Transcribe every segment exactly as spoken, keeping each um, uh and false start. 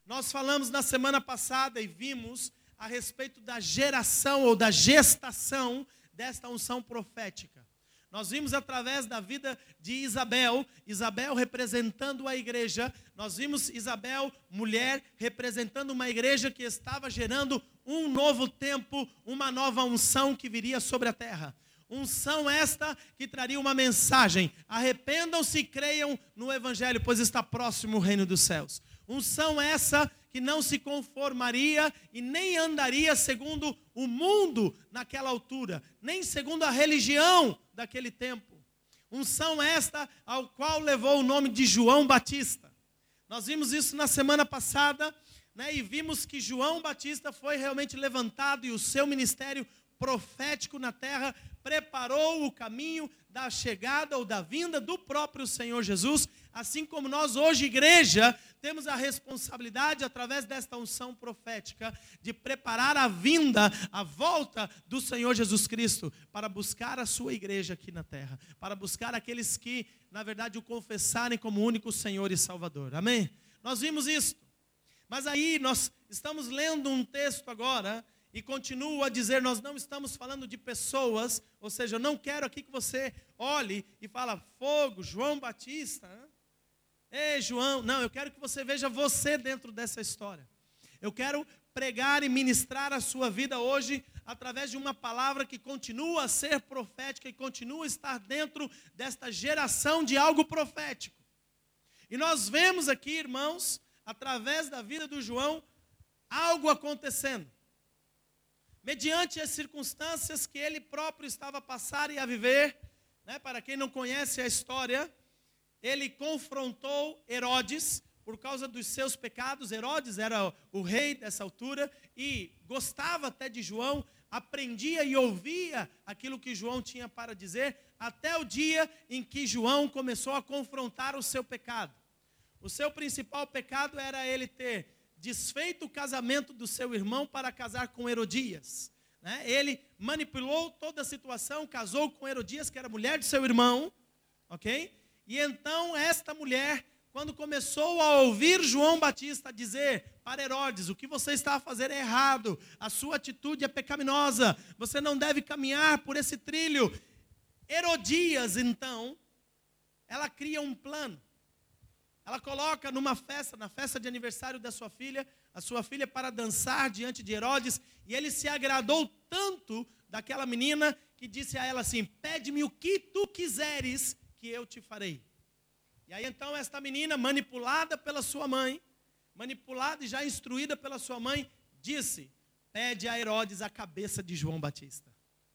Nós falamos na semana passada e vimos a respeito da geração ou da gestação desta unção profética. Nós vimos através da vida de Isabel, Isabel representando a igreja. Nós vimos Isabel, mulher, representando uma igreja que estava gerando um novo tempo, uma nova unção que viria sobre a terra. Unção esta que traria uma mensagem: arrependam-se e creiam no evangelho, pois está próximo o reino dos céus. Unção essa que não se conformaria e nem andaria segundo o mundo naquela altura, nem segundo a religião daquele tempo. Unção esta ao qual levou o nome de João Batista. Nós vimos isso na semana passada, né, e vimos que João Batista foi realmente levantado e o seu ministério profético na terra preparou o caminho da chegada ou da vinda do próprio Senhor Jesus, assim como nós hoje, igreja, temos a responsabilidade, através desta unção profética, de preparar a vinda, a volta do Senhor Jesus Cristo, para buscar a sua igreja aqui na terra, para buscar aqueles que, na verdade, o confessarem como único Senhor e Salvador. Amém? Nós vimos isso. Mas aí nós estamos lendo um texto agora, e continuo a dizer, nós não estamos falando de pessoas, ou seja, eu não quero aqui que você olhe e fale, fogo, João Batista, hein? Ei João, não, eu quero que você veja você dentro dessa história. Eu quero pregar e ministrar a sua vida hoje, através de uma palavra que continua a ser profética e continua a estar dentro desta geração de algo profético. E nós vemos aqui, irmãos, através da vida do João, algo acontecendo. Mediante as circunstâncias que ele próprio estava a passar e a viver, né, para quem não conhece a história, ele confrontou Herodes por causa dos seus pecados. Herodes era o rei dessa altura e gostava até de João, aprendia e ouvia aquilo que João tinha para dizer, até o dia em que João começou a confrontar o seu pecado. O seu principal pecado era ele ter desfeito o casamento do seu irmão para casar com Herodias, né? Ele manipulou toda a situação, casou com Herodias, que era mulher de seu irmão, ok? E então esta mulher, quando começou a ouvir João Batista dizer para Herodes, o que você está a fazer é errado, a sua atitude é pecaminosa, você não deve caminhar por esse trilho. Herodias, então, ela cria um plano. Ela coloca numa festa, na festa de aniversário da sua filha, a sua filha para dançar diante de Herodes, e ele se agradou tanto daquela menina, que disse a ela assim, pede-me o que tu quiseres, que eu te farei. E aí então esta menina, manipulada pela sua mãe, manipulada e já instruída pela sua mãe, disse, pede a Herodes a cabeça de João Batista.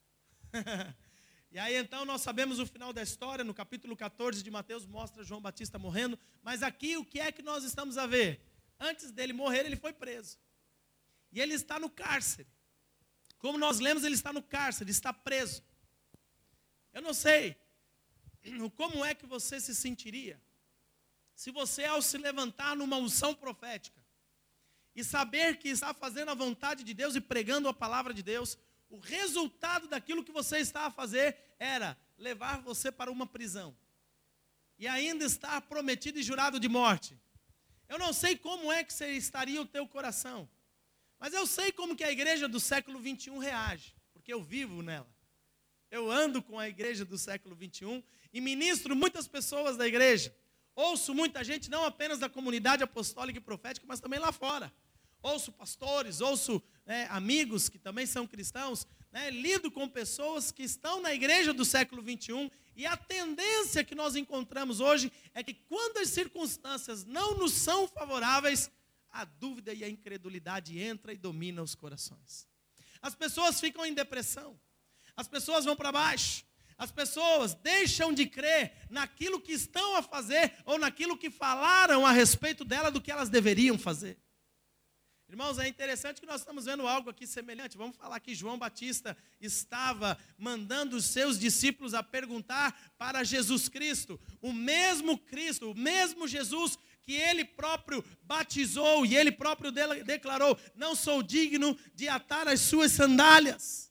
E aí então nós sabemos o final da história, no capítulo catorze de Mateus mostra João Batista morrendo, mas aqui o que é que nós estamos a ver? Antes dele morrer, ele foi preso. E ele está no cárcere. Como nós lemos, ele está no cárcere, está preso. Eu não sei como é que você se sentiria se você, ao se levantar numa unção profética e saber que está fazendo a vontade de Deus e pregando a palavra de Deus, o resultado daquilo que você está a fazer era levar você para uma prisão. E ainda estar prometido e jurado de morte. Eu não sei como é que estaria o teu coração. Mas eu sei como que a igreja do século vinte e um reage. Porque eu vivo nela. Eu ando com a igreja do século vinte e um e ministro muitas pessoas da igreja. Ouço muita gente, não apenas da comunidade apostólica e profética, mas também lá fora. Ouço pastores, ouço né, amigos que também são cristãos, né, lido com pessoas que estão na igreja do século vinte e um, e a tendência que nós encontramos hoje é que quando as circunstâncias não nos são favoráveis, a dúvida e a incredulidade entra e domina os corações. As pessoas ficam em depressão, as pessoas vão para baixo, as pessoas deixam de crer naquilo que estão a fazer ou naquilo que falaram a respeito dela do que elas deveriam fazer. Irmãos, é interessante que nós estamos vendo algo aqui semelhante. Vamos falar que João Batista estava mandando os seus discípulos a perguntar para Jesus Cristo. O mesmo Cristo, o mesmo Jesus que ele próprio batizou e ele próprio declarou, não sou digno de atar as suas sandálias.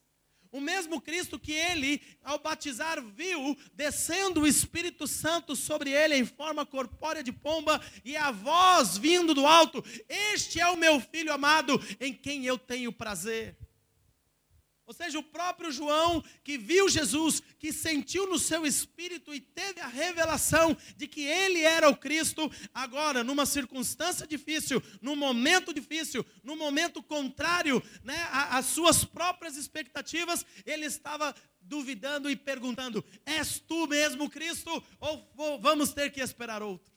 O mesmo Cristo que ele, ao batizar, viu descendo o Espírito Santo sobre ele em forma corpórea de pomba e a voz vindo do alto: este é o meu filho amado, em quem eu tenho prazer. Ou seja, o próprio João, que viu Jesus, que sentiu no seu espírito e teve a revelação de que ele era o Cristo, agora, numa circunstância difícil, num momento difícil, num momento contrário, né, às suas próprias expectativas, ele estava duvidando e perguntando: és tu mesmo Cristo, ou vamos ter que esperar outro?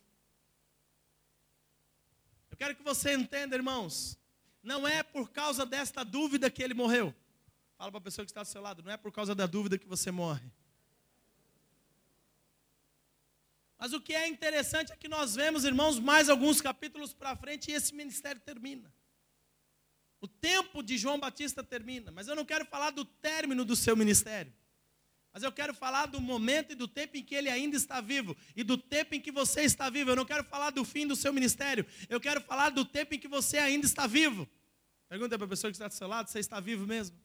Eu quero que você entenda, irmãos, não é por causa desta dúvida que ele morreu. Fala para a pessoa que está do seu lado: não é por causa da dúvida que você morre. Mas o que é interessante é que nós vemos, irmãos, mais alguns capítulos para frente e esse ministério termina. O tempo de João Batista termina. Mas eu não quero falar do término do seu ministério. Mas eu quero falar do momento e do tempo em que ele ainda está vivo. E do tempo em que você está vivo. Eu não quero falar do fim do seu ministério. Eu quero falar do tempo em que você ainda está vivo. Pergunta para a pessoa que está do seu lado: você está vivo mesmo?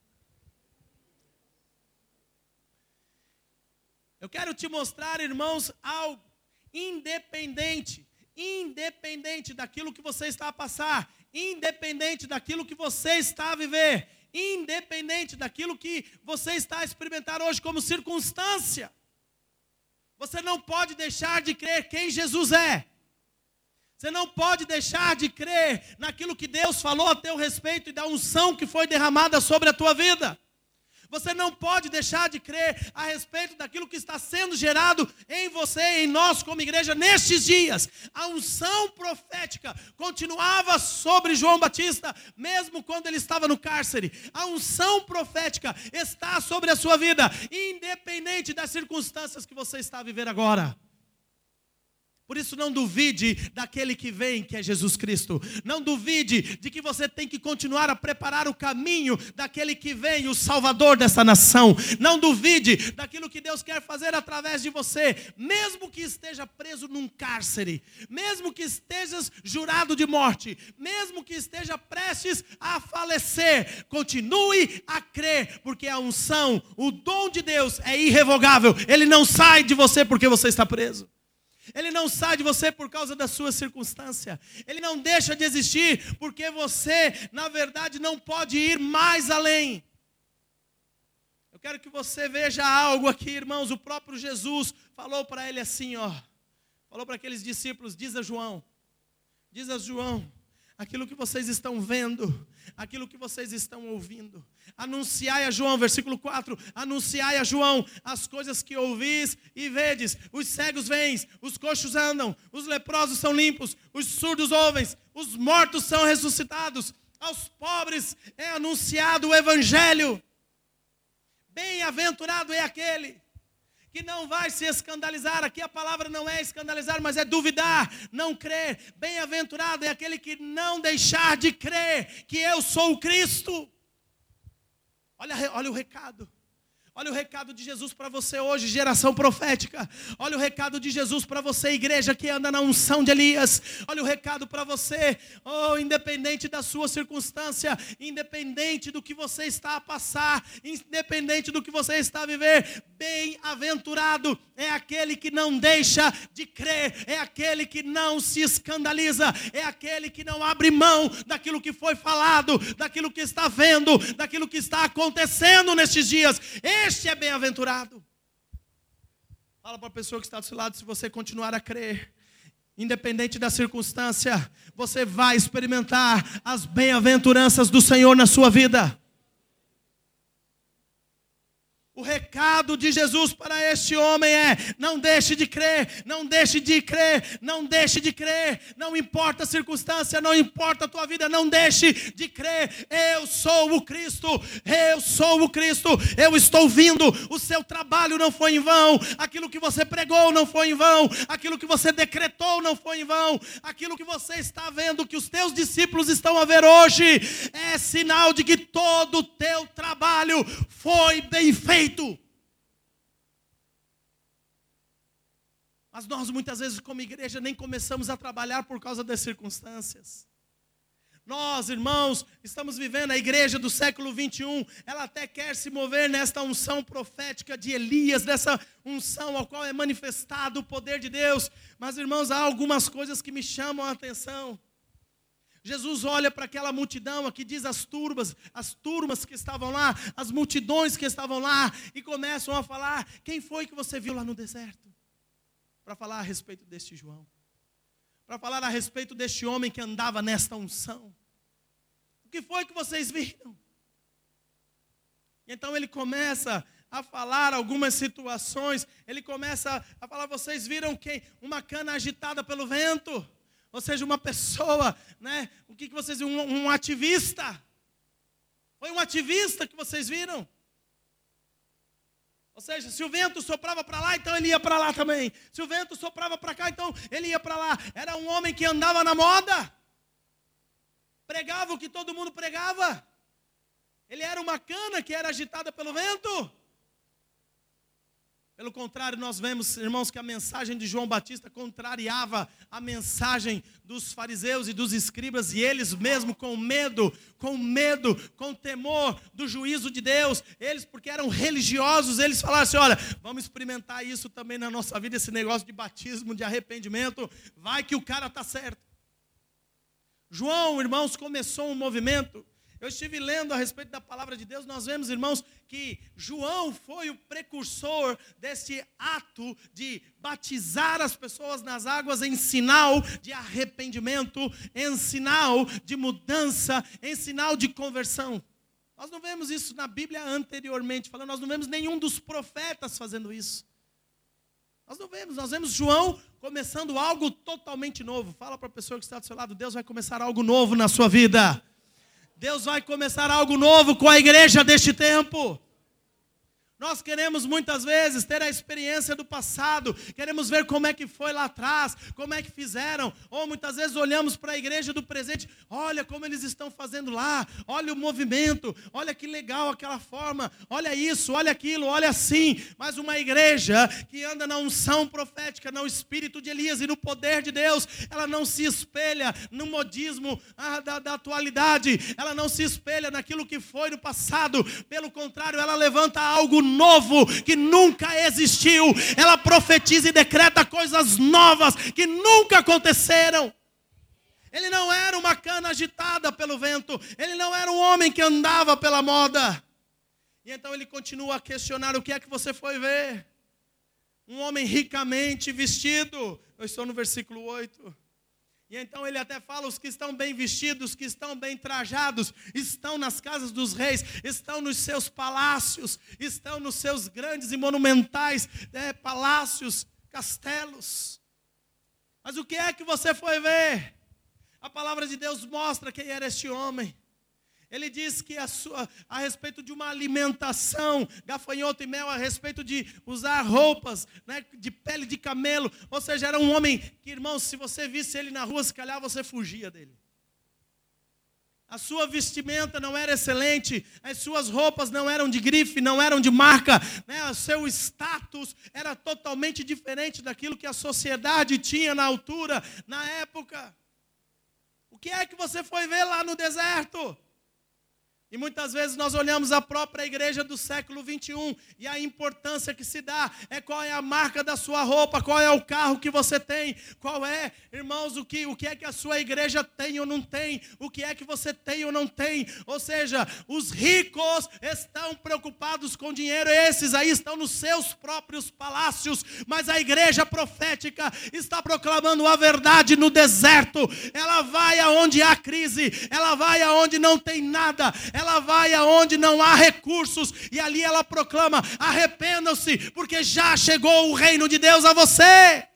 Eu quero te mostrar, irmãos, algo independente, independente daquilo que você está a passar, independente daquilo que você está a viver, independente daquilo que você está a experimentar hoje como circunstância. Você não pode deixar de crer quem Jesus é. Você não pode deixar de crer naquilo que Deus falou a teu respeito e da unção que foi derramada sobre a tua vida. Você não pode deixar de crer a respeito daquilo que está sendo gerado em você, em nós como igreja nestes dias. A unção profética continuava sobre João Batista, mesmo quando ele estava no cárcere. A unção profética está sobre a sua vida, independente das circunstâncias que você está a viver agora. Por isso não duvide daquele que vem, que é Jesus Cristo. Não duvide de que você tem que continuar a preparar o caminho daquele que vem, o Salvador dessa nação. Não duvide daquilo que Deus quer fazer através de você. Mesmo que esteja preso num cárcere, mesmo que estejas jurado de morte, mesmo que esteja prestes a falecer, continue a crer, porque a unção, o dom de Deus é irrevogável. Ele não sai de você porque você está preso. Ele não sai de você por causa da sua circunstância. Ele não deixa de existir porque você, na verdade, não pode ir mais além. Eu quero que você veja algo aqui, irmãos. O próprio Jesus falou para ele assim, ó. Falou para aqueles discípulos: diz a João, diz a João, aquilo que vocês estão vendo, aquilo que vocês estão ouvindo. Anunciai a João, versículo quatro, anunciai a João as coisas que ouvis e vedes. Os cegos veem, os coxos andam, os leprosos são limpos, os surdos ouvem, os mortos são ressuscitados, aos pobres é anunciado o evangelho. Bem-aventurado é aquele que não vai se escandalizar. Aqui a palavra não é escandalizar, mas é duvidar, não crer. Bem-aventurado é aquele que não deixar de crer que eu sou o Cristo. Olha, olha o recado. Olha o recado de Jesus para você hoje, geração profética. Olha o recado de Jesus para você, igreja que anda na unção de Elias. Olha o recado para você, oh, independente da sua circunstância, independente do que você está a passar, independente do que você está a viver, bem-aventurado é aquele que não deixa de crer, é aquele que não se escandaliza, é aquele que não abre mão daquilo que foi falado, daquilo que está vendo, daquilo que está acontecendo nestes dias. Este é bem-aventurado. Fala para a pessoa que está do seu lado: se você continuar a crer, independente da circunstância, você vai experimentar as bem-aventuranças do Senhor na sua vida. O recado de Jesus para este homem é: não deixe de crer, não deixe de crer, não deixe de crer, não importa a circunstância, não importa a tua vida, não deixe de crer. Eu sou o Cristo, eu sou o Cristo, eu estou vindo. O seu trabalho não foi em vão, aquilo que você pregou não foi em vão, aquilo que você decretou não foi em vão, aquilo que você está vendo, que os teus discípulos estão a ver hoje, é sinal de que todo o teu trabalho foi bem feito. Mas nós muitas vezes como igreja nem começamos a trabalhar por causa das circunstâncias. Nós, irmãos, estamos vivendo a igreja do século vinte e um, ela até quer se mover nesta unção profética de Elias, nessa unção ao qual é manifestado o poder de Deus. Mas, irmãos, há algumas coisas que me chamam a atenção. Jesus olha para aquela multidão, aqui diz as turmas, as turmas que estavam lá, as multidões que estavam lá, e começam a falar: quem foi que você viu lá no deserto? Para falar a respeito deste João, para falar a respeito deste homem que andava nesta unção. O que foi que vocês viram? Então ele começa a falar algumas situações, ele começa a falar: vocês viram quem? Uma cana agitada pelo vento. Ou seja, uma pessoa, né? O que, que vocês viram? Um, um ativista. Foi um ativista que vocês viram? Ou seja, se o vento soprava para lá, então ele ia para lá também. Se o vento soprava para cá, então ele ia para lá. Era um homem que andava na moda. Pregava o que todo mundo pregava. Ele era uma cana que era agitada pelo vento. Pelo contrário, nós vemos, irmãos, que a mensagem de João Batista contrariava a mensagem dos fariseus e dos escribas, e eles mesmo com medo, com medo, com temor do juízo de Deus, eles, porque eram religiosos, eles falaram assim: olha, vamos experimentar isso também na nossa vida, esse negócio de batismo, de arrependimento, vai que o cara está certo. João, irmãos, começou um movimento. Eu estive lendo a respeito da palavra de Deus, nós vemos, irmãos, que João foi o precursor desse ato de batizar as pessoas nas águas em sinal de arrependimento, em sinal de mudança, em sinal de conversão. Nós não vemos isso na Bíblia anteriormente, falando, nós não vemos nenhum dos profetas fazendo isso. Nós não vemos, nós vemos João começando algo totalmente novo. Fala para a pessoa que está do seu lado: Deus vai começar algo novo na sua vida. Deus vai começar algo novo com a igreja deste tempo. Nós queremos muitas vezes ter a experiência do passado, queremos ver como é que foi lá atrás, como é que fizeram, ou muitas vezes olhamos para a igreja do presente: olha como eles estão fazendo lá, olha o movimento, olha que legal aquela forma, olha isso, olha aquilo, olha assim. Mas uma igreja que anda na unção profética, no espírito de Elias e no poder de Deus, ela não se espelha no modismo ah, da, da atualidade, ela não se espelha naquilo que foi no passado, pelo contrário, ela levanta algo novo que nunca existiu. Ela profetiza e decreta coisas novas que nunca aconteceram. Ele não era uma cana agitada pelo vento, ele não era um homem que andava pela moda. E então ele continua a questionar: o que é que você foi ver? Um homem ricamente vestido. Eu estou no versículo oito. E então ele até fala: os que estão bem vestidos, que estão bem trajados, estão nas casas dos reis, estão nos seus palácios, estão nos seus grandes e monumentais é, palácios, castelos. Mas o que é que você foi ver? A palavra de Deus mostra quem era este homem. Ele diz que a, sua, a respeito de uma alimentação, gafanhoto e mel, a respeito de usar roupas, né, de pele de camelo. Ou seja, era um homem que, irmãos, se você visse ele na rua, se calhar você fugia dele. A sua vestimenta não era excelente, as suas roupas não eram de grife, não eram de marca, né? O seu status era totalmente diferente daquilo que a sociedade tinha na altura, na época. O que é que você foi ver lá no deserto? E muitas vezes nós olhamos a própria igreja do século vinte e um e a importância que se dá é qual é a marca da sua roupa, qual é o carro que você tem, qual é, irmãos, o que, o que é que a sua igreja tem ou não tem, o que é que você tem ou não tem. Ou seja, os ricos estão preocupados com dinheiro, esses aí estão nos seus próprios palácios, mas a igreja profética está proclamando a verdade no deserto. Ela vai aonde há crise, ela vai aonde não tem nada, ela vai aonde não há recursos, e ali ela proclama: arrependam-se, porque já chegou o reino de Deus a você.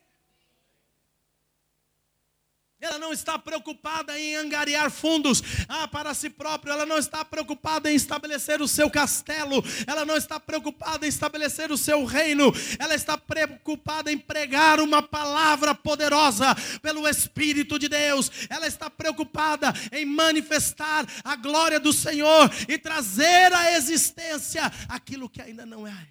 Ela não está preocupada em angariar fundos ah, para si própria. Ela não está preocupada em estabelecer o seu castelo. Ela não está preocupada em estabelecer o seu reino. Ela está preocupada em pregar uma palavra poderosa pelo Espírito de Deus. Ela está preocupada em manifestar a glória do Senhor e trazer à existência aquilo que ainda não é.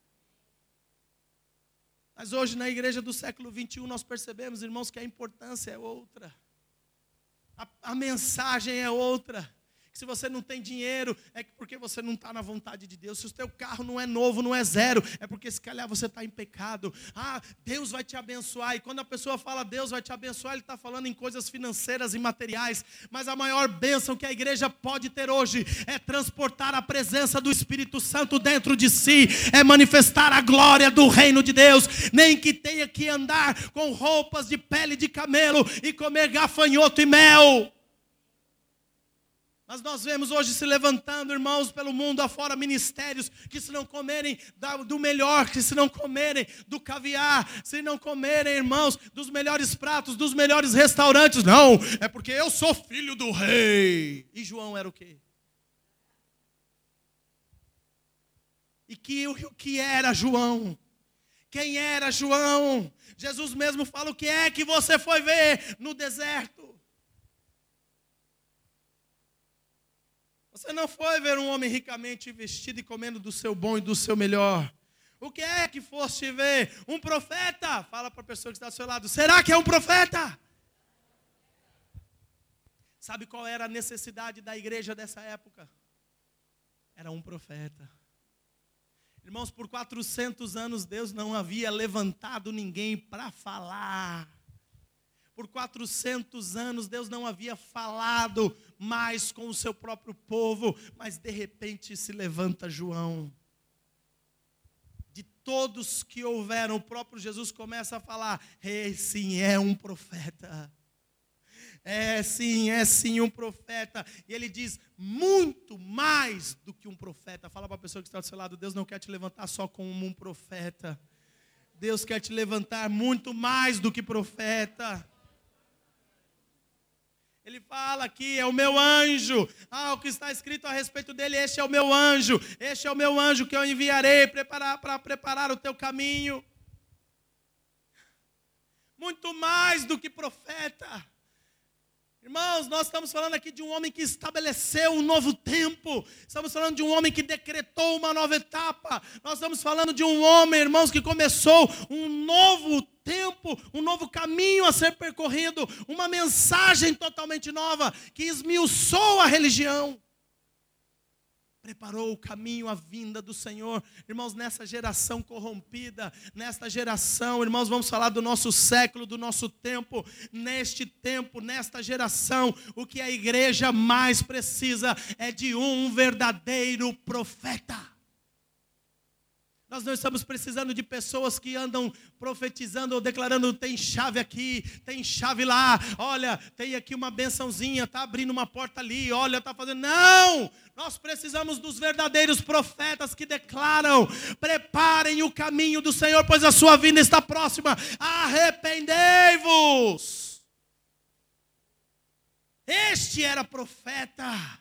Mas hoje na igreja do século vinte e um nós percebemos, irmãos, que a importância é outra. A, a mensagem é outra. Se você não tem dinheiro, é porque você não está na vontade de Deus. Se o teu carro não é novo, não é zero, é porque se calhar você está em pecado. Ah, Deus vai te abençoar. E quando a pessoa fala Deus vai te abençoar, ele está falando em coisas financeiras e materiais. Mas a maior bênção que a igreja pode ter hoje é transportar a presença do Espírito Santo dentro de si. É manifestar a glória do reino de Deus. Nem que tenha que andar com roupas de pele de camelo e comer gafanhoto e mel. Mas nós vemos hoje se levantando, irmãos, pelo mundo afora, ministérios que se não comerem do melhor, que se não comerem do caviar, se não comerem, irmãos, dos melhores pratos, dos melhores restaurantes. Não, é porque eu sou filho do rei. E João era o quê? E que, o que era João? Quem era João? Jesus mesmo fala: o que é que você foi ver no deserto? Você não foi ver um homem ricamente vestido e comendo do seu bom e do seu melhor. O que é que foste ver? Um profeta? Fala para a pessoa que está ao seu lado: será que é um profeta? Sabe qual era a necessidade da igreja dessa época? Era um profeta. Irmãos, por quatrocentos anos Deus não havia levantado ninguém para falar. Por quatrocentos anos Deus não havia falado mais com o seu próprio povo, mas de repente se levanta João. De todos que houveram, o próprio Jesus começa a falar: é, sim, é um profeta. É sim, é sim um profeta. E ele diz: muito mais do que um profeta. Fala para a pessoa que está do seu lado: Deus não quer te levantar só como um profeta. Deus quer te levantar muito mais do que profeta. Ele fala aqui: é o meu anjo. Ah, o que está escrito a respeito dele: este é o meu anjo. Este é o meu anjo que eu enviarei preparar, para preparar o teu caminho. Muito mais do que profeta. Irmãos, nós estamos falando aqui de um homem que estabeleceu um novo tempo. Estamos falando de um homem que decretou uma nova etapa. Nós estamos falando de um homem, irmãos, que começou um novo tempo, um novo caminho a ser percorrido, uma mensagem totalmente nova que esmiuçou a religião. Preparou o caminho à vinda do Senhor. Irmãos, nessa geração corrompida, nesta geração, irmãos, vamos falar do nosso século, do nosso tempo. Neste tempo, nesta geração, o que a igreja mais precisa é de um verdadeiro profeta. Nós não estamos precisando de pessoas que andam profetizando ou declarando: tem chave aqui, tem chave lá, olha, tem aqui uma bençãozinha, está abrindo uma porta ali, olha, está fazendo. Não! Nós precisamos dos verdadeiros profetas que declaram: preparem o caminho do Senhor, pois a sua vinda está próxima. Arrependei-vos! Este era profeta.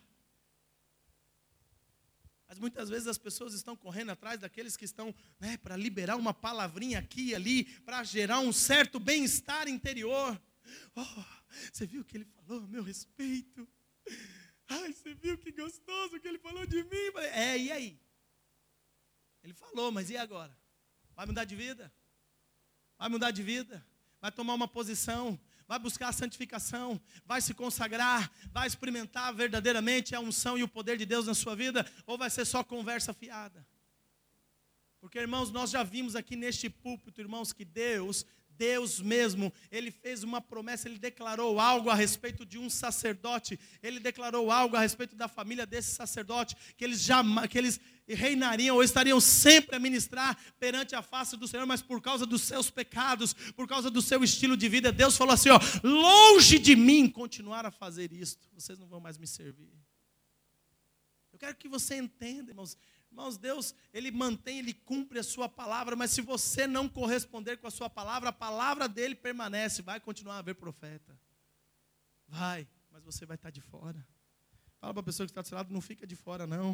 Mas muitas vezes as pessoas estão correndo atrás daqueles que estão, né, para liberar uma palavrinha aqui e ali, para gerar um certo bem-estar interior. Oh, você viu o que ele falou a meu respeito? Ai, você viu que gostoso que ele falou de mim? É, e aí? Ele falou, mas e agora? Vai mudar de vida? Vai mudar de vida? Vai tomar uma posição? Vai buscar a santificação, vai se consagrar, vai experimentar verdadeiramente a unção e o poder de Deus na sua vida, ou vai ser só conversa fiada? Porque, irmãos, nós já vimos aqui neste púlpito, irmãos, que Deus, Deus mesmo, Ele fez uma promessa, Ele declarou algo a respeito de um sacerdote, Ele declarou algo a respeito da família desse sacerdote, que eles jamais, que eles reinariam ou estariam sempre a ministrar perante a face do Senhor, mas por causa dos seus pecados, por causa do seu estilo de vida, Deus falou assim: ó, longe de mim continuar a fazer isto, vocês não vão mais me servir. Eu quero que você entenda, irmãos, irmãos, Deus, Ele mantém, Ele cumpre a sua palavra, mas se você não corresponder com a sua palavra, a palavra dEle permanece, vai continuar a haver profeta, vai, mas você vai estar de fora. Fala para a pessoa que está do seu lado: não fica de fora não.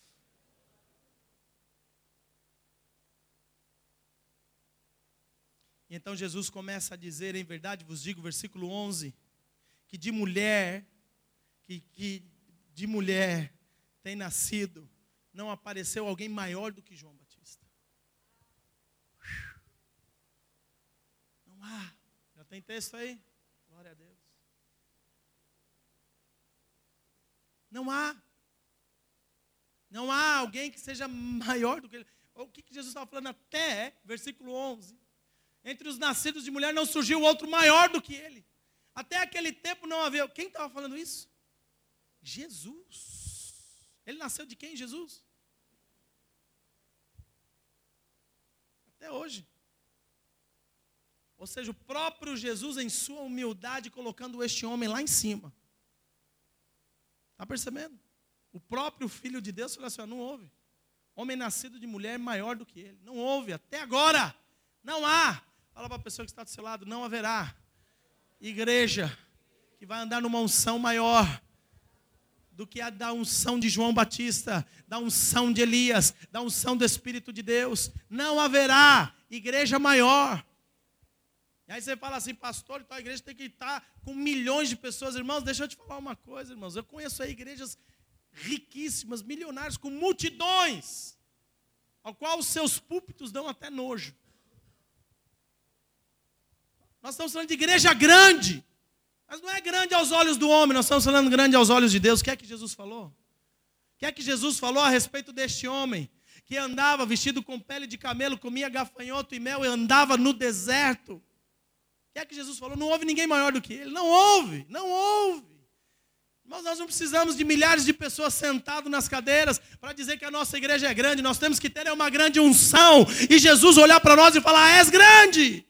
E então Jesus começa a dizer: em verdade vos digo, versículo onze, que de mulher, que, que de mulher tem nascido, não apareceu alguém maior do que João Batista. Não há. Já tem texto aí? Glória a Deus. Não há. Não há alguém que seja maior do que ele. O que Jesus estava falando até, versículo onze. Entre os nascidos de mulher não surgiu outro maior do que ele. Até aquele tempo não havia. Quem estava falando isso? Jesus. Ele nasceu de quem, Jesus? Até hoje. Ou seja, o próprio Jesus em sua humildade colocando este homem lá em cima. Está percebendo? O próprio Filho de Deus falou assim, ó, não houve. Homem nascido de mulher maior do que ele. Não houve, até agora. Não há. Fala para a pessoa que está do seu lado, não haverá igreja que vai andar numa unção maior do que a da unção de João Batista, da unção de Elias, da unção do Espírito de Deus. Não haverá igreja maior. E aí você fala assim, pastor, então a igreja tem que estar com milhões de pessoas. Irmãos, deixa eu te falar uma coisa, irmãos. Eu conheço aí igrejas riquíssimas, milionárias, com multidões, ao qual os seus púlpitos dão até nojo. Nós estamos falando de igreja grande, mas não é grande aos olhos do homem, nós estamos falando grande aos olhos de Deus. O que é que Jesus falou? O que é que Jesus falou a respeito deste homem, que andava vestido com pele de camelo, comia gafanhoto e mel e andava no deserto? O que é que Jesus falou? Não houve ninguém maior do que ele. Não houve, não houve. Mas nós não precisamos de milhares de pessoas sentadas nas cadeiras para dizer que a nossa igreja é grande. Nós temos que ter uma grande unção e Jesus olhar para nós e falar, ah, és grande.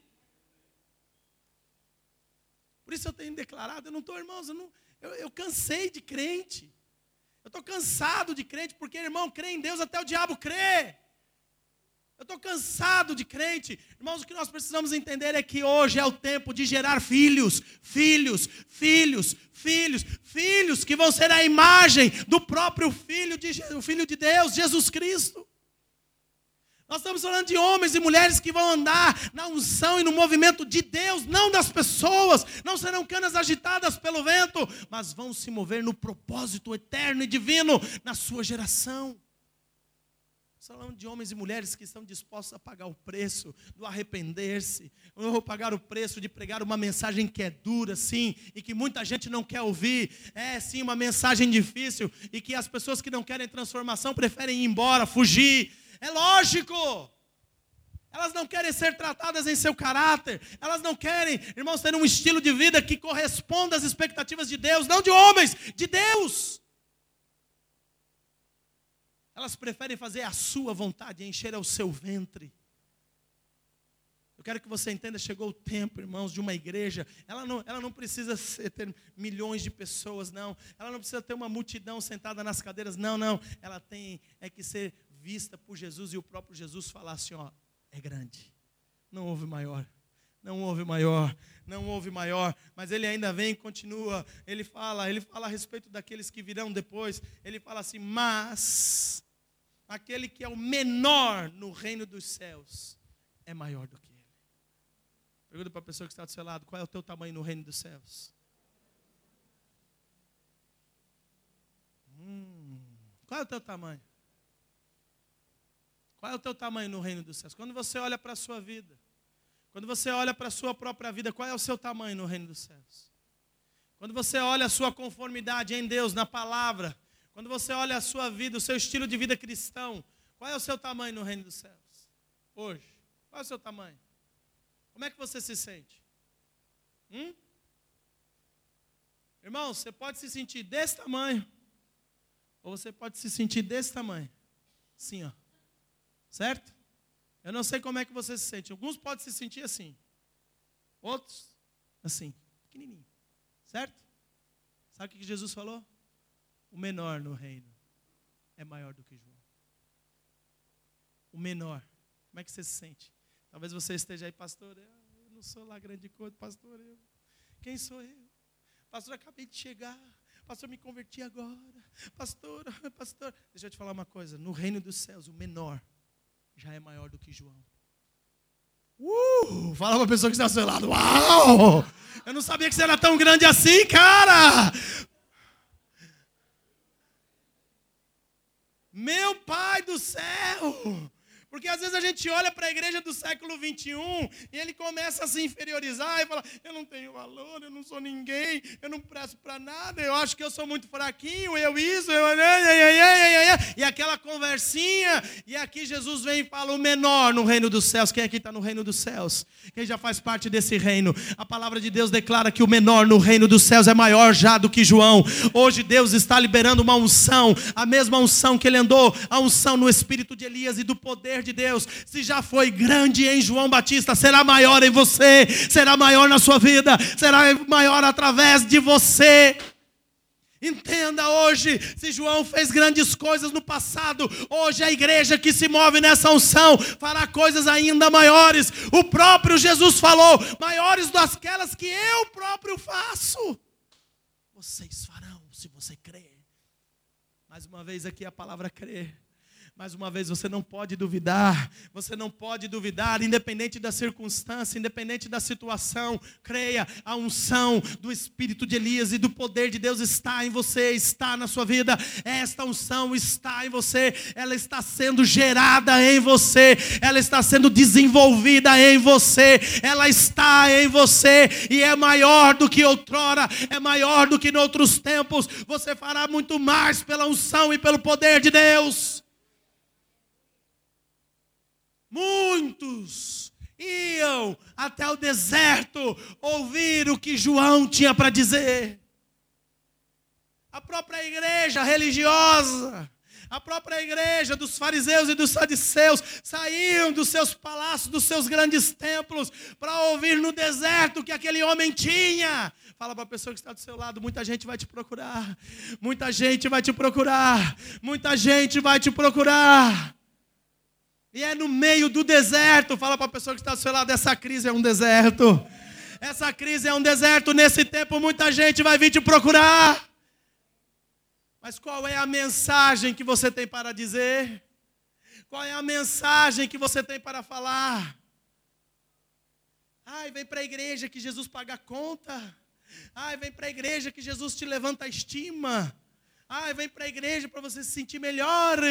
Por isso eu tenho declarado, eu não estou, irmãos, eu, não, eu, eu cansei de crente. Eu estou cansado de crente, porque, irmão, crê em Deus até o diabo crê. Eu estou cansado de crente. Irmãos, o que nós precisamos entender é que hoje é o tempo de gerar filhos, filhos, filhos, filhos, filhos que vão ser a imagem do próprio Filho de, o Filho de Deus, Jesus Cristo. Nós estamos falando de homens e mulheres que vão andar na unção e no movimento de Deus, não das pessoas. Não serão canas agitadas pelo vento, mas vão se mover no propósito eterno e divino na sua geração. Estamos falando de homens e mulheres que estão dispostos a pagar o preço do arrepender-se. Eu vou pagar o preço de pregar uma mensagem que é dura, sim, e que muita gente não quer ouvir. É, sim, uma mensagem difícil e que as pessoas que não querem transformação preferem ir embora, fugir. É lógico. Elas não querem ser tratadas em seu caráter. Elas não querem, irmãos, ter um estilo de vida que corresponda às expectativas de Deus, não de homens, de Deus. Elas preferem fazer a sua vontade, encher o seu ventre. Eu quero que você entenda, chegou o tempo, irmãos, de uma igreja. Ela não, ela não precisa ser, ter milhões de pessoas, não. Ela não precisa ter uma multidão sentada nas cadeiras, não, não. Ela tem é que ser vista por Jesus e o próprio Jesus falar assim, ó, é grande. Não houve maior. Não houve maior, não houve maior, mas ele ainda vem e continua, ele fala, ele fala a respeito daqueles que virão depois, ele fala assim, mas aquele que é o menor no reino dos céus é maior do que ele. Pergunta para a pessoa que está do seu lado, qual é o teu tamanho no reino dos céus? Hum, qual é o teu tamanho? Qual é o teu tamanho no reino dos céus? Quando você olha para a sua vida, quando você olha para a sua própria vida, qual é o seu tamanho no reino dos céus? Quando você olha a sua conformidade em Deus, na palavra, quando você olha a sua vida, o seu estilo de vida cristão, qual é o seu tamanho no reino dos céus? Hoje, qual é o seu tamanho? Como é que você se sente? Hum? Irmão, você pode se sentir desse tamanho, ou você pode se sentir desse tamanho. Assim, ó. Certo? Eu não sei como é que você se sente. Alguns podem se sentir assim. Outros, assim, pequenininho. Certo? Sabe o que Jesus falou? O menor no reino é maior do que João. O menor. Como é que você se sente? Talvez você esteja aí, pastor, eu não sou lá grande coisa, pastor, eu. Quem sou eu? Pastor, acabei de chegar. Pastor, me converti agora. Pastor, pastor. Deixa eu te falar uma coisa. No reino dos céus, o menor já é maior do que João. Uh, fala para a pessoa que está ao seu lado. Uau! Eu não sabia que você era tão grande assim, cara! Meu Pai do céu! Porque às vezes a gente olha para a igreja do século vinte e um e ele começa a se inferiorizar e fala, eu não tenho valor, eu não sou ninguém, eu não presto para nada, eu acho que eu sou muito fraquinho, eu isso, eu... E aquela conversinha, e aqui Jesus vem e fala, o menor no reino dos céus. Quem aqui está no reino dos céus? Quem já faz parte desse reino? A palavra de Deus declara que o menor no reino dos céus é maior já do que João. Hoje Deus está liberando uma unção, a mesma unção que ele andou, a unção no espírito de Elias e do poder de Deus. Se já foi grande em João Batista, será maior em você, será maior na sua vida, será maior através de você. Entenda hoje, se João fez grandes coisas no passado, hoje a igreja que se move nessa unção fará coisas ainda maiores. O próprio Jesus falou, maiores daquelas que eu próprio faço, vocês farão se você crer. Mais uma vez aqui a palavra crer. Mais uma vez, você não pode duvidar, você não pode duvidar, independente da circunstância, independente da situação, creia, a unção do espírito de Elias e do poder de Deus está em você, está na sua vida, esta unção está em você, ela está sendo gerada em você, ela está sendo desenvolvida em você, ela está em você e é maior do que outrora, é maior do que em outros tempos, você fará muito mais pela unção e pelo poder de Deus. Muitos iam até o deserto ouvir o que João tinha para dizer. A própria igreja religiosa, a própria igreja dos fariseus e dos saduceus saíam dos seus palácios, dos seus grandes templos, para ouvir no deserto o que aquele homem tinha. Fala para a pessoa que está do seu lado, muita gente vai te procurar, muita gente vai te procurar, muita gente vai te procurar. E é no meio do deserto, fala para a pessoa que está do seu lado, essa crise é um deserto. Essa crise é um deserto, nesse tempo muita gente vai vir te procurar. Mas qual é a mensagem que você tem para dizer? Qual é a mensagem que você tem para falar? Ai, vem para a igreja que Jesus paga a conta. Ai, vem para a igreja que Jesus te levanta a estima. Ai, vem para a igreja para você se sentir melhor.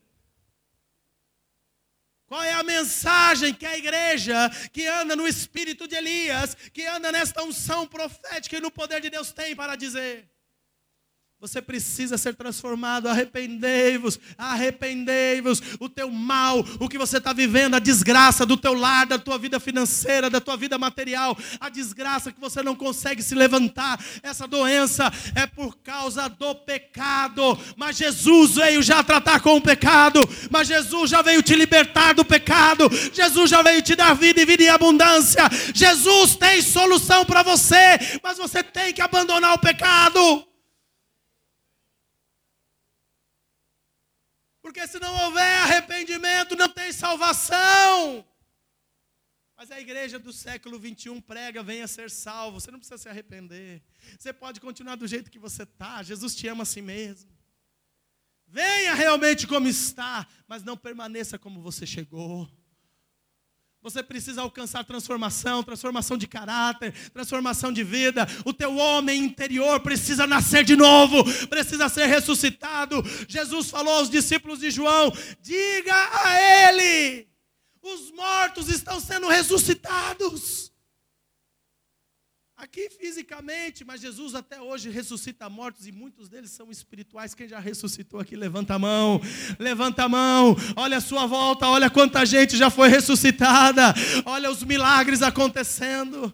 Qual é a mensagem que a igreja que anda no espírito de Elias, que anda nesta unção profética e no poder de Deus tem para dizer? Você precisa ser transformado, arrependei-vos, arrependei-vos, o teu mal, o que você está vivendo, a desgraça do teu lar, da tua vida financeira, da tua vida material, a desgraça que você não consegue se levantar, essa doença é por causa do pecado, mas Jesus veio já tratar com o pecado, mas Jesus já veio te libertar do pecado, Jesus já veio te dar vida e vida em abundância, Jesus tem solução para você, mas você tem que abandonar o pecado. Porque se não houver arrependimento, não tem salvação. Mas a igreja do século vinte e um prega, venha ser salvo. Você não precisa se arrepender. Você pode continuar do jeito que você está. Jesus te ama assim mesmo. Venha realmente como está, mas não permaneça como você chegou. Você precisa alcançar transformação, transformação de caráter, transformação de vida. O teu homem interior precisa nascer de novo, precisa ser ressuscitado. Jesus falou aos discípulos de João, diga a ele, os mortos estão sendo ressuscitados. Aqui fisicamente, mas Jesus até hoje ressuscita mortos e muitos deles são espirituais. Quem já ressuscitou aqui, levanta a mão, levanta a mão, olha a sua volta, olha quanta gente já foi ressuscitada, olha os milagres acontecendo.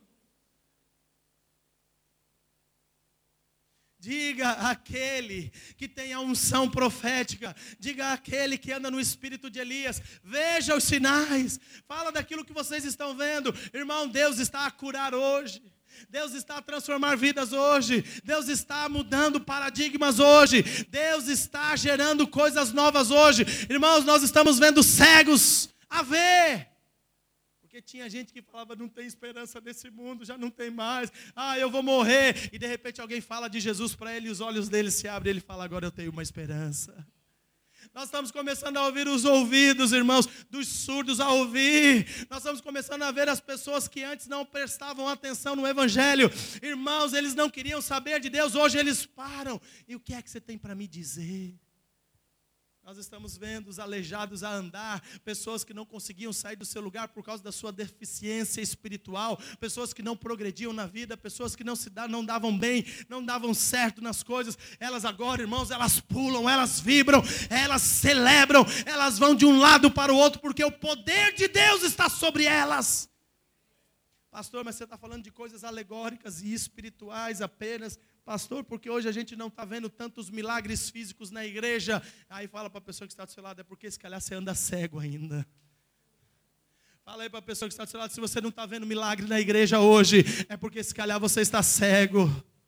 Diga àquele que tem a unção profética, diga àquele que anda no espírito de Elias, veja os sinais, fala daquilo que vocês estão vendo. Irmão, Deus está a curar hoje. Deus está a transformar vidas hoje. Deus está mudando paradigmas hoje. Deus está gerando coisas novas hoje. Irmãos, nós estamos vendo cegos a ver. Porque tinha gente que falava, não tem esperança nesse mundo, já não tem mais. Ah, eu vou morrer. E de repente alguém fala de Jesus para ele e os olhos dele se abrem. Ele fala, agora eu tenho uma esperança. Nós estamos começando a ouvir os ouvidos, irmãos, dos surdos a ouvir. Nós estamos começando a ver as pessoas que antes não prestavam atenção no Evangelho. Irmãos, eles não queriam saber de Deus, hoje eles param. E o que é que você tem para me dizer? Nós estamos vendo os aleijados a andar, pessoas que não conseguiam sair do seu lugar por causa da sua deficiência espiritual, pessoas que não progrediam na vida, pessoas que não se da, não davam bem, não davam certo nas coisas. Elas agora, irmãos, elas pulam, elas vibram, elas celebram, elas vão de um lado para o outro, porque o poder de Deus está sobre elas. Pastor, mas você está falando de coisas alegóricas e espirituais apenas. Pastor, porque hoje a gente não está vendo tantos milagres físicos na igreja. Aí fala para a pessoa que está do seu lado, é porque se calhar você anda cego ainda. Fala aí para a pessoa que está do seu lado, se você não está vendo milagre na igreja hoje, é porque se calhar você está cego.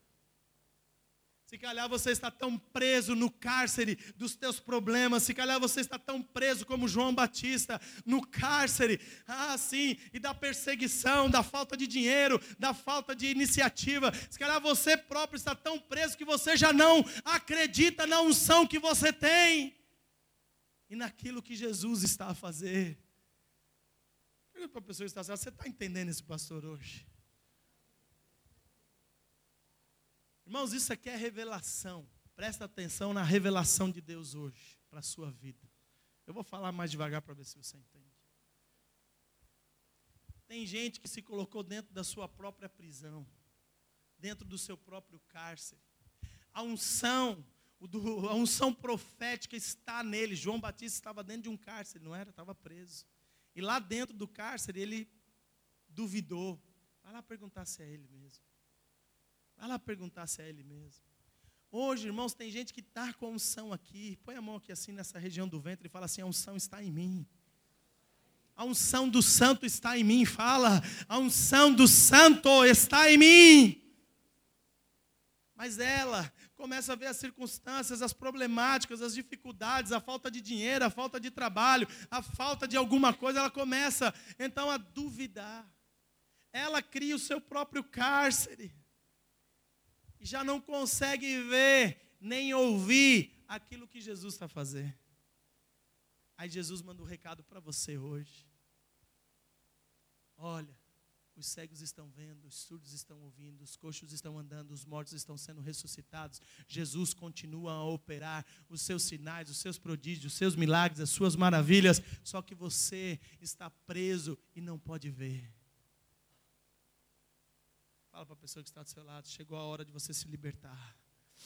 Se calhar você está tão preso no cárcere dos teus problemas. Se calhar você está tão preso como João Batista, no cárcere, ah, sim, e da perseguição, da falta de dinheiro, da falta de iniciativa. Se calhar você próprio está tão preso que você já não acredita na unção que você tem e naquilo que Jesus está a fazer. Pergunta para a pessoa que está assim, você está entendendo esse pastor hoje? Irmãos, isso aqui é revelação. Presta atenção na revelação de Deus hoje, para a sua vida. Eu vou falar mais devagar para ver se você entende. Tem gente que se colocou dentro da sua própria prisão, dentro do seu próprio cárcere. A unção, a unção profética está nele. João Batista estava dentro de um cárcere, não era? Estava preso. E lá dentro do cárcere ele duvidou. Vai lá perguntar se é ele mesmo. Vai lá perguntar se é ele mesmo. Hoje, irmãos, tem gente que está com a unção aqui. Põe a mão aqui assim nessa região do ventre e fala assim, a unção está em mim. A unção do santo está em mim. Fala, a unção do santo está em mim. Mas ela começa a ver as circunstâncias, as problemáticas, as dificuldades, a falta de dinheiro, a falta de trabalho, a falta de alguma coisa. Ela começa, então, a duvidar. Ela cria o seu próprio cárcere. E já não consegue ver, nem ouvir aquilo que Jesus está fazendo. Aí Jesus manda um recado para você hoje. Olha, os cegos estão vendo, os surdos estão ouvindo, os coxos estão andando, os mortos estão sendo ressuscitados. Jesus continua a operar os seus sinais, os seus prodígios, os seus milagres, as suas maravilhas. Só que você está preso e não pode ver. Fala para a pessoa que está do seu lado, chegou a hora de você se libertar.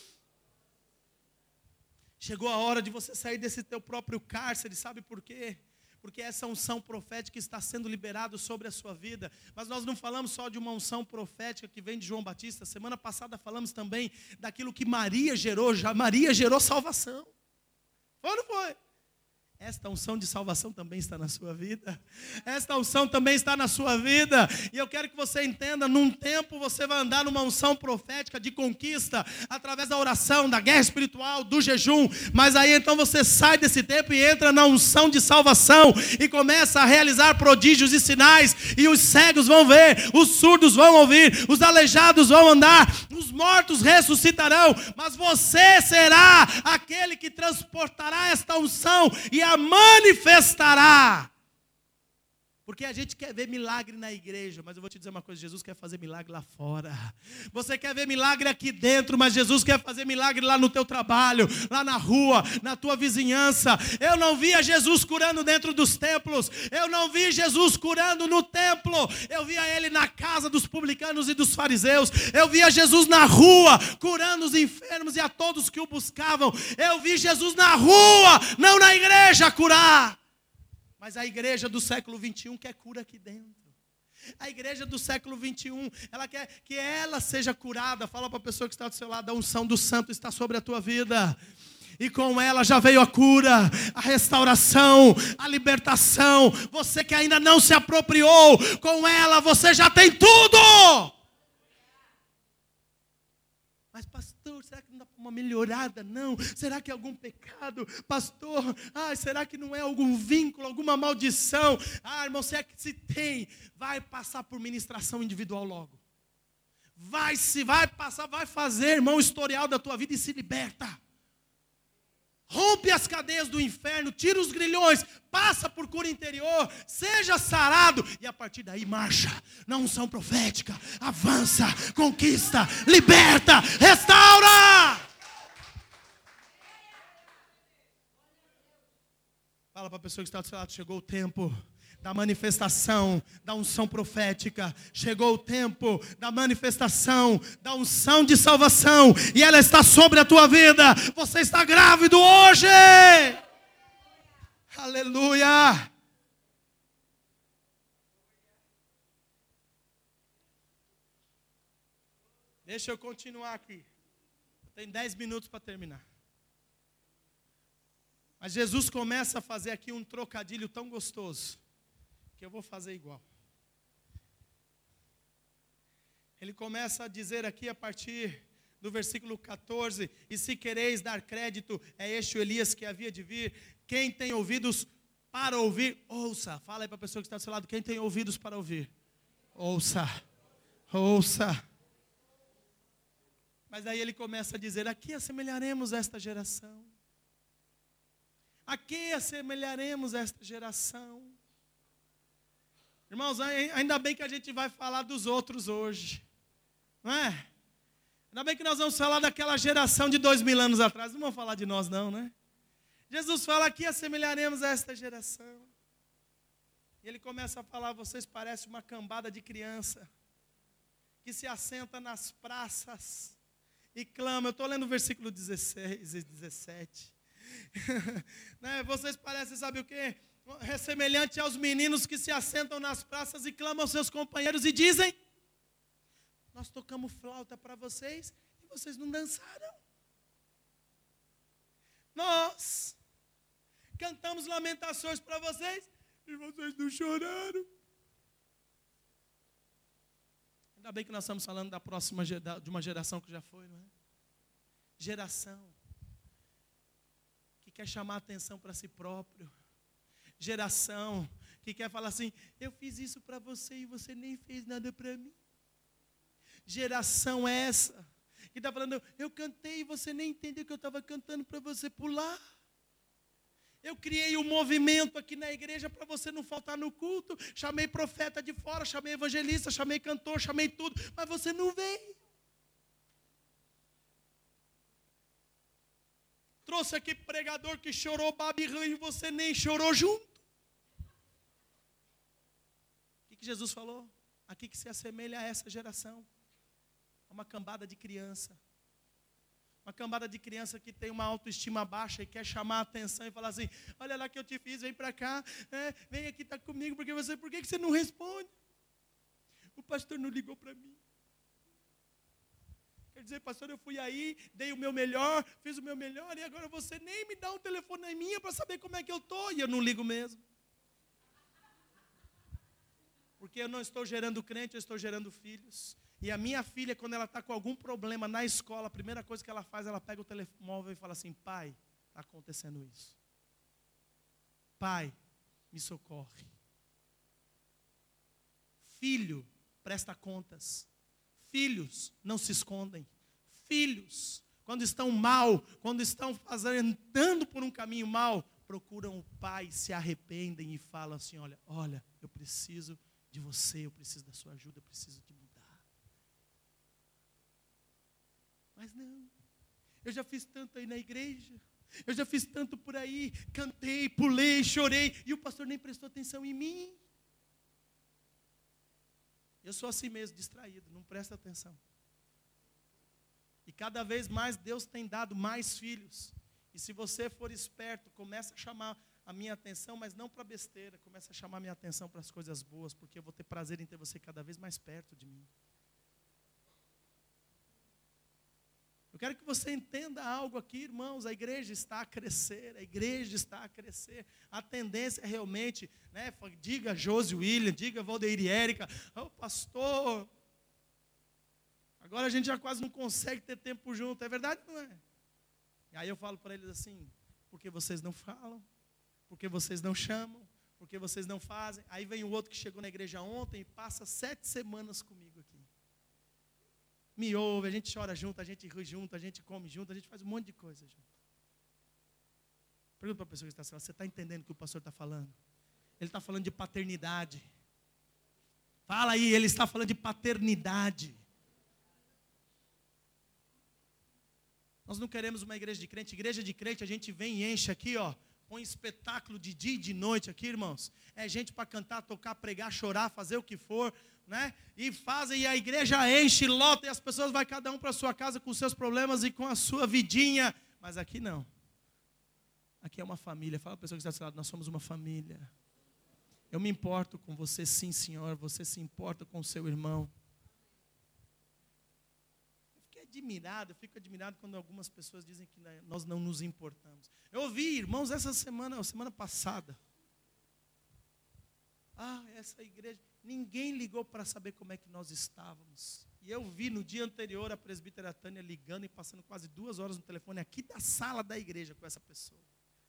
Chegou a hora de você sair desse teu próprio cárcere, sabe por quê? Porque essa unção profética está sendo liberada sobre a sua vida. Mas nós não falamos só de uma unção profética que vem de João Batista. Semana passada falamos também daquilo que Maria gerou. Já Maria gerou salvação. Foi ou não foi? Esta unção de salvação também está na sua vida. Esta unção também está na sua vida. E eu quero que você entenda, num tempo você vai andar numa unção profética de conquista, através da oração, da guerra espiritual, do jejum. Mas aí então você sai desse tempo e entra na unção de salvação e começa a realizar prodígios e sinais. E os cegos vão ver, os surdos vão ouvir, os aleijados vão andar, os mortos ressuscitarão. Mas você será aquele que transportará esta unção e a manifestará. Porque a gente quer ver milagre na igreja, mas eu vou te dizer uma coisa, Jesus quer fazer milagre lá fora. Você quer ver milagre aqui dentro, mas Jesus quer fazer milagre lá no teu trabalho, lá na rua, na tua vizinhança. Eu não via Jesus curando dentro dos templos, eu não vi Jesus curando no templo, eu via Ele na casa dos publicanos e dos fariseus, eu via Jesus na rua, curando os enfermos e a todos que o buscavam. Eu vi Jesus na rua, não na igreja, curar. Mas a igreja do século vinte e um quer cura aqui dentro. A igreja do século vinte e um, ela quer que ela seja curada. Fala para a pessoa que está do seu lado, a unção do santo está sobre a tua vida. E com ela já veio a cura, a restauração, a libertação. Você que ainda não se apropriou, com ela você já tem tudo. Mas pastor, será que não dá para uma melhorada? Não. Será que é algum pecado? Pastor, ah, será que não é algum vínculo, alguma maldição? Ah, irmão, será que se tem? Vai passar por ministração individual logo. Vai se vai passar, vai fazer, irmão, o historial da tua vida e se liberta. Rompe as cadeias do inferno, tira os grilhões, passa por cura interior, seja sarado. E a partir daí marcha na unção profética, avança, conquista, liberta, restaura. Fala para a pessoa que está do seu lado, chegou o tempo da manifestação, da unção profética. Chegou o tempo da manifestação, da unção de salvação. E ela está sobre a tua vida. Você está grávido hoje. Aleluia. Deixa eu continuar aqui. Tem dez minutos para terminar. Mas Jesus começa a fazer aqui um trocadilho tão gostoso, que eu vou fazer igual. Ele começa a dizer aqui a partir do versículo catorze, e se quereis dar crédito, é este o Elias que havia de vir. Quem tem ouvidos para ouvir, ouça. Fala aí para a pessoa que está do seu lado, quem tem ouvidos para ouvir, ouça, ouça. Mas aí ele começa a dizer, a que assemelharemos esta geração? A que assemelharemos esta geração? Irmãos, ainda bem que a gente vai falar dos outros hoje, não é? Ainda bem que nós vamos falar daquela geração de dois mil anos atrás, não vamos falar de nós não, né? Jesus fala, a que assemelharemos a esta geração? E ele começa a falar, vocês parecem uma cambada de criança, que se assenta nas praças e clama. Eu estou lendo o versículo dezesseis e dezessete. Né? Vocês parecem, sabe o quê? Semelhante aos meninos que se assentam nas praças e clamam aos seus companheiros e dizem, nós tocamos flauta para vocês e vocês não dançaram. Nós cantamos lamentações para vocês e vocês não choraram. Ainda bem que nós estamos falando da próxima, de uma geração que já foi, não é? Geração que quer chamar a atenção para si próprio. Geração que quer falar assim, eu fiz isso para você e você nem fez nada para mim. Geração essa que está falando, eu cantei e você nem entendeu que eu estava cantando para você pular. Eu criei um movimento aqui na igreja para você não faltar no culto. Chamei profeta de fora, chamei evangelista, chamei cantor, chamei tudo, mas você não veio. Trouxe aqui pregador que chorou babirrã e você nem chorou junto. O que, que Jesus falou? Aqui que se assemelha a essa geração. Uma cambada de criança. Uma cambada de criança que tem uma autoestima baixa e quer chamar a atenção e falar assim, olha lá que eu te fiz, vem para cá, é, vem aqui, está comigo, porque você, por que, que você não responde? O pastor não ligou para mim. Quer dizer, pastor, eu fui aí, dei o meu melhor, fiz o meu melhor, e agora você nem me dá um telefone minha para saber como é que eu estou, e eu não ligo mesmo. Porque eu não estou gerando crente, eu estou gerando filhos. E a minha filha, quando ela está com algum problema na escola, a primeira coisa que ela faz, ela pega o telemóvel e fala assim, pai, está acontecendo isso. Pai, me socorre. Filho, presta contas. Filhos, não se escondem. Filhos, quando estão mal, quando estão fazendo, andando por um caminho mal, procuram o pai, se arrependem e falam assim, olha, olha, eu preciso de você, eu preciso da sua ajuda, eu preciso de mudar. Mas não, eu já fiz tanto aí na igreja, eu já fiz tanto por aí, cantei, pulei, chorei, e o pastor nem prestou atenção em mim. Eu sou assim mesmo, distraído, não presta atenção. E cada vez mais Deus tem dado mais filhos. E se você for esperto, começa a chamar a minha atenção, mas não para besteira, começa a chamar a minha atenção para as coisas boas, porque eu vou ter prazer em ter você cada vez mais perto de mim. Eu quero que você entenda algo aqui, irmãos, a igreja está a crescer, a igreja está a crescer, a tendência é realmente, né, diga Josi William, diga Valdeir e Érica, oh, pastor, agora a gente já quase não consegue ter tempo junto, é verdade ou não é? E aí eu falo para eles assim, porque vocês não falam, porque vocês não chamam, porque vocês não fazem, aí vem o outro que chegou na igreja ontem e passa sete semanas comigo aqui. Me ouve, a gente chora junto, a gente ri junto, a gente come junto, a gente faz um monte de coisa junto. Pergunta para a pessoa que está falando, você está entendendo o que o pastor está falando? Ele está falando de paternidade. Fala aí, ele está falando de paternidade. Nós não queremos uma igreja de crente. Igreja de crente, a gente vem e enche aqui, ó, põe espetáculo de dia e de noite aqui, irmãos. É gente para cantar, tocar, pregar, chorar, fazer o que for, né? E fazem, e a igreja enche, lota, e as pessoas vão cada um para a sua casa com os seus problemas e com a sua vidinha. Mas aqui não. Aqui é uma família. Fala para a pessoa que está do seu lado, nós somos uma família. Eu me importo com você, sim, Senhor. Você se importa com o seu irmão. Eu fiquei admirado, eu fico admirado quando algumas pessoas dizem que nós não nos importamos. Eu ouvi, irmãos, essa semana, semana passada. Ah, essa igreja, ninguém ligou para saber como é que nós estávamos. E eu vi no dia anterior a presbítera Tânia ligando e passando quase duas horas no telefone aqui da sala da igreja com essa pessoa.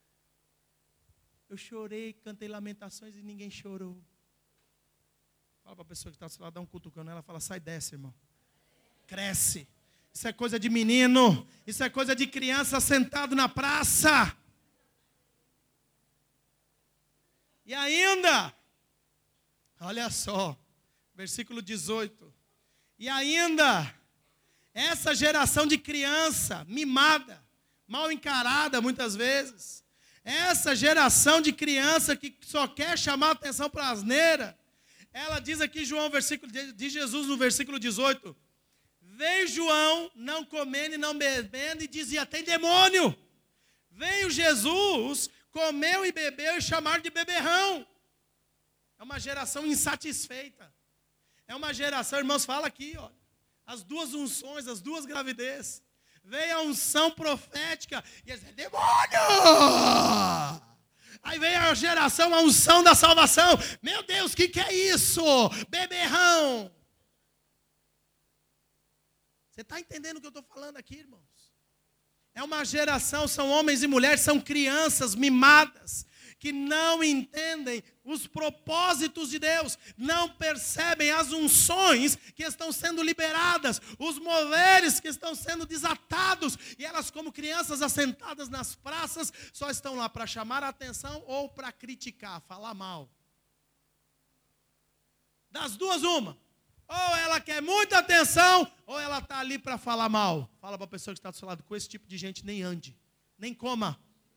Eu chorei, cantei lamentações e ninguém chorou. Fala para a pessoa que está do seu lado, dá um cutucão nela, fala, sai dessa, irmão. Cresce. Isso é coisa de menino. Isso é coisa de criança sentado na praça. E ainda, olha só, versículo dezoito. E ainda, essa geração de criança mimada, mal encarada muitas vezes, essa geração de criança que só quer chamar a atenção para a asneira, ela diz aqui, João, versículo de Jesus no versículo dezoito, veio João não comendo e não bebendo e dizia, tem demônio. Veio Jesus, comeu e bebeu e chamaram de beberrão. É uma geração insatisfeita. É uma geração, irmãos, fala aqui, ó, as duas unções, as duas gravidezes. Veio a unção profética e eles dizem, demônio! Aí veio a geração, a unção da salvação. Meu Deus, o que, que é isso? Beberrão. Você está entendendo o que eu estou falando aqui, irmãos? É uma geração, são homens e mulheres, são crianças mimadas, que não entendem os propósitos de Deus, não percebem as unções que estão sendo liberadas, os moveres que estão sendo desatados, e elas, como crianças assentadas nas praças, só estão lá para chamar a atenção ou para criticar, falar mal. Das duas, uma. Ou ela quer muita atenção, ou ela está ali para falar mal. Fala para a pessoa que está do seu lado, com esse tipo de gente nem ande, nem coma.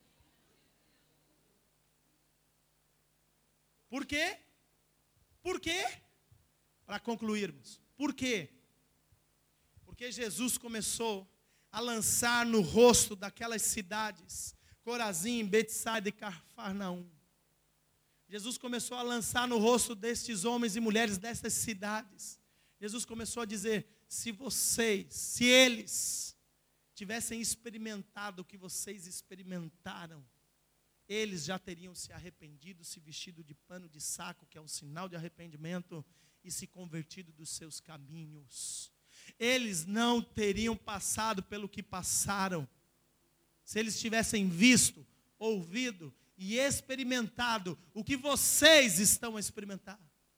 Por quê? Por quê? Para concluirmos. Por quê? Porque Jesus começou a lançar no rosto daquelas cidades, Corazim, Betsaida e Cafarnaum. Jesus começou a lançar no rosto destes homens e mulheres dessas cidades. Jesus começou a dizer, se vocês, se eles tivessem experimentado o que vocês experimentaram, eles já teriam se arrependido, se vestido de pano de saco, que é um sinal de arrependimento, e se convertido dos seus caminhos. Eles não teriam passado pelo que passaram, se eles tivessem visto, ouvido e experimentado o que vocês estão a experimentar.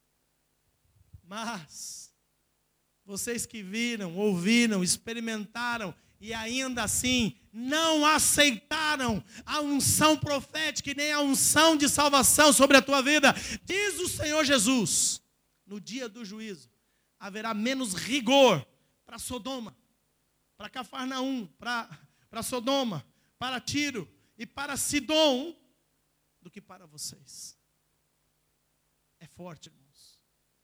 Mas, vocês que viram, ouviram, experimentaram, e ainda assim não aceitaram a unção profética e nem a unção de salvação sobre a tua vida, diz o Senhor Jesus, no dia do juízo, haverá menos rigor para Sodoma, para Cafarnaum, para, para Sodoma, para Tiro e para Sidom, do que para vocês. É forte, irmãos.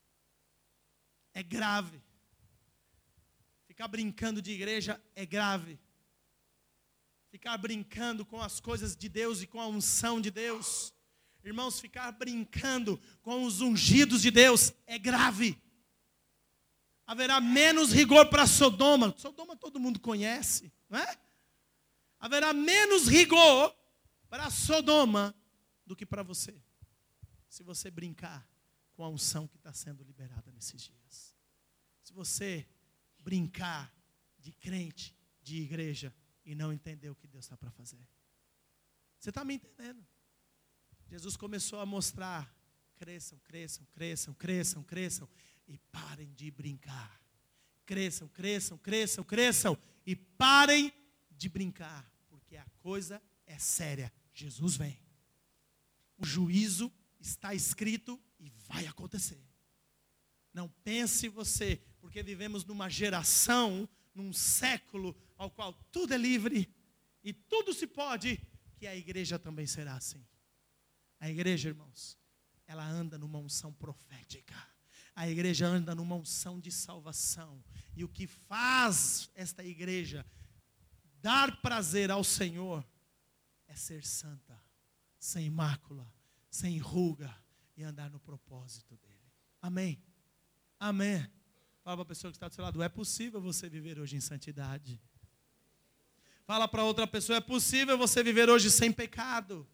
É grave. Ficar brincando de igreja é grave. Ficar brincando com as coisas de Deus e com a unção de Deus. Irmãos, ficar brincando com os ungidos de Deus é grave. Haverá menos rigor para Sodoma. Sodoma todo mundo conhece, não é? Haverá menos rigor para Sodoma do que para você, se você brincar com a unção que está sendo liberada nesses dias. Se você brincar de crente, de igreja, e não entender o que Deus está para fazer. Você está me entendendo? Jesus começou a mostrar, cresçam, cresçam, cresçam, cresçam, cresçam, e parem de brincar. Cresçam, cresçam, cresçam, cresçam, e parem de brincar, porque a coisa é séria. Jesus vem. O juízo está escrito e vai acontecer. Não pense você, porque vivemos numa geração, num século ao qual tudo é livre e tudo se pode, que a igreja também será assim. A igreja, irmãos, ela anda numa unção profética. A igreja anda numa unção de salvação. E o que faz esta igreja dar prazer ao Senhor é ser santa, sem mácula, sem ruga e andar no propósito dele. Amém? Amém. Fala para a pessoa que está do seu lado, é possível você viver hoje em santidade. Fala para outra pessoa, é possível você viver hoje sem pecado.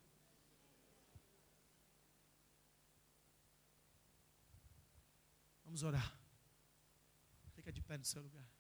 Vamos orar. Fica de pé no seu lugar.